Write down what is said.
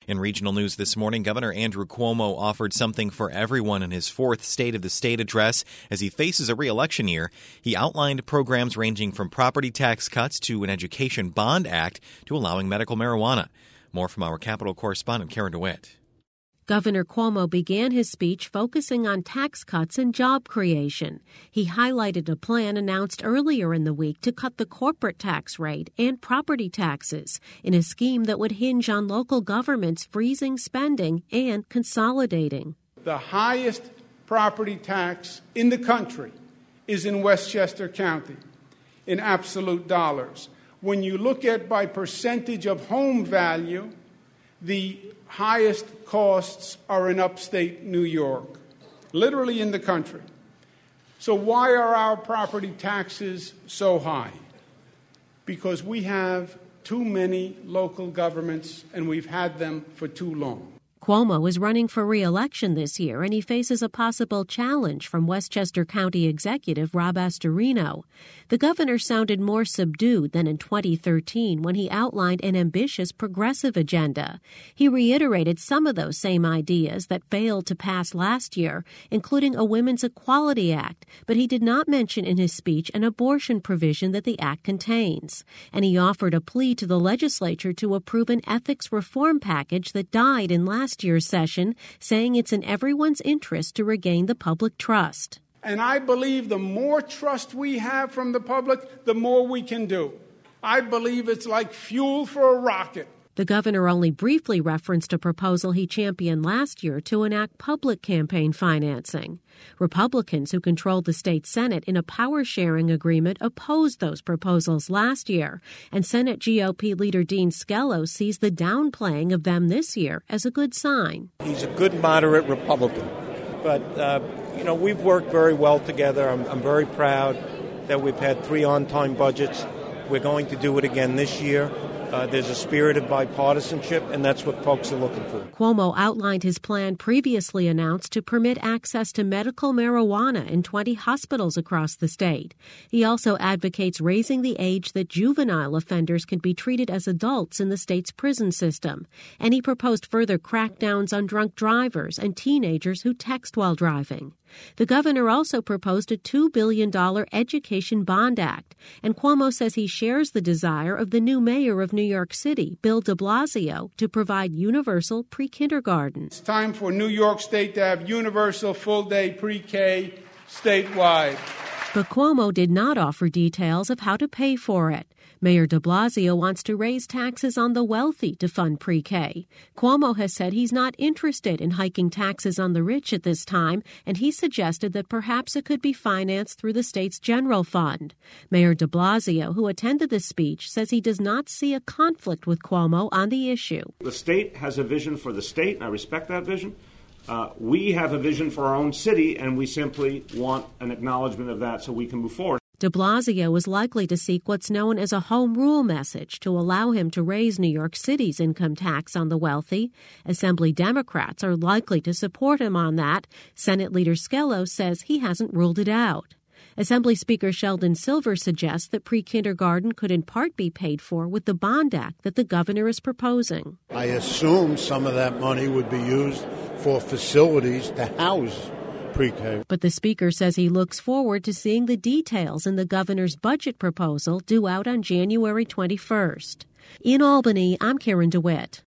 In regional news this morning, Governor Andrew Cuomo offered something for everyone in his fourth State of the State address as he faces a re-election year. He outlined programs ranging from property tax cuts to an education bond act to allowing medical marijuana. More from our Capitol correspondent, Karen DeWitt. Governor Cuomo began his speech focusing on tax cuts and job creation. He highlighted a plan announced earlier in the week to cut the corporate tax rate and property taxes in a scheme that would hinge on local governments freezing spending and consolidating. The highest property tax in the country is in Westchester County in absolute dollars. When you look at by percentage of home value, the highest costs are in upstate New York, literally in the country. So why are our property taxes so high? Because we have too many local governments, and we've had them for too long. Cuomo is running for re-election this year, and he faces a possible challenge from Westchester County Executive Rob Astorino. The governor sounded more subdued than in 2013 when he outlined an ambitious progressive agenda. He reiterated some of those same ideas that failed to pass last year, including a Women's Equality Act, but he did not mention in his speech an abortion provision that the act contains. And he offered a plea to the legislature to approve an ethics reform package that died in last year's session, saying it's in everyone's interest to regain the public trust. And I believe the more trust we have from the public, the more we can do. I believe it's like fuel for a rocket. The governor only briefly referenced a proposal he championed last year to enact public campaign financing. Republicans who controlled the state Senate in a power-sharing agreement opposed those proposals last year, and Senate GOP leader Dean Skello sees the downplaying of them this year as a good sign. He's a good moderate Republican, but, we've worked very well together. I'm very proud that we've had 3 on-time budgets. We're going to do it again this year. There's a spirit of bipartisanship, and that's what folks are looking for. Cuomo outlined his plan previously announced to permit access to medical marijuana in 20 hospitals across the state. He also advocates raising the age that juvenile offenders can be treated as adults in the state's prison system. And he proposed further crackdowns on drunk drivers and teenagers who text while driving. The governor also proposed a $2 billion education bond act, and Cuomo says he shares the desire of the new mayor of New York City, Bill de Blasio, to provide universal pre-kindergarten. It's time for New York State to have universal full-day pre-K statewide. But Cuomo did not offer details of how to pay for it. Mayor de Blasio wants to raise taxes on the wealthy to fund pre-K. Cuomo has said he's not interested in hiking taxes on the rich at this time, and he suggested that perhaps it could be financed through the state's general fund. Mayor de Blasio, who attended the speech, says he does not see a conflict with Cuomo on the issue. The state has a vision for the state, and I respect that vision. We have a vision for our own city, and we simply want an acknowledgement of that so we can move forward. De Blasio is likely to seek what's known as a home rule message to allow him to raise New York City's income tax on the wealthy. Assembly Democrats are likely to support him on that. Senate Leader Skello says he hasn't ruled it out. Assembly Speaker Sheldon Silver suggests that pre-kindergarten could in part be paid for with the bond act that the governor is proposing. I assume some of that money would be used for facilities to house pre-K. But the speaker says he looks forward to seeing the details in the governor's budget proposal due out on January 21st. In Albany, I'm Karen DeWitt.